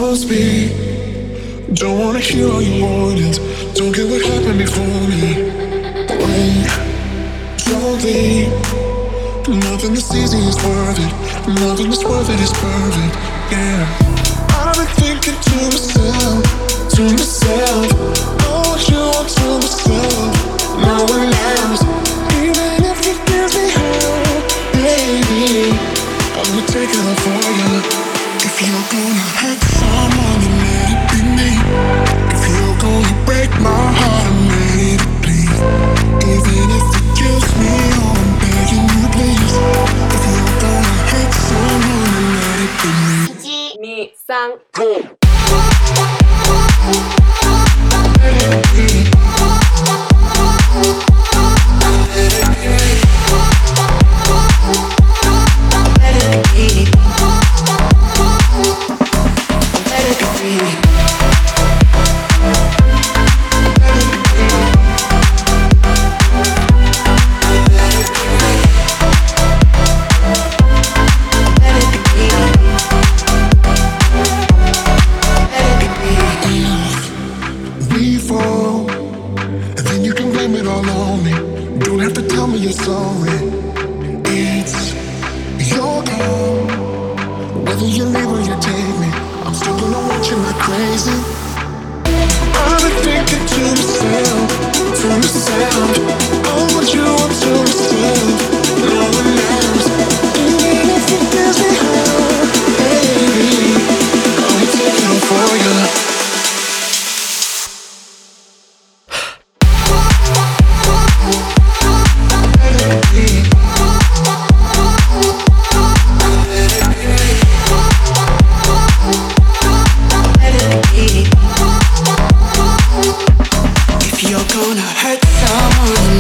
loves me. Don't wanna hear all your warnings. Don't get what happened before me. Wait, don't leave. Nothing that's easy is worth it. Nothing that's worth it is perfect. Yeah. I've been thinking to myself. Oh, what you want to myself. No one else. Even if it gives me hurt, baby, I'm gonna take it all for you. If you're gonna hurt someone, then let it be me. If you're gonna break my heart, I'm ready to bleed. Even if it kills me, oh, I'm begging you, please. If you're gonna hurt someone, then let it be me. 1、2、3、 We fall, and then you can blame it all on me. Don't have to tell me you're sorry. It's your call. Whether you leave or you take me, I'm still gonna watch you like crazy. I've been thinking to myself. Oh, what you want to myself. No one else. Even if it gives me hurt, baby, I'll take it all for you. If you're gonna hurt someone,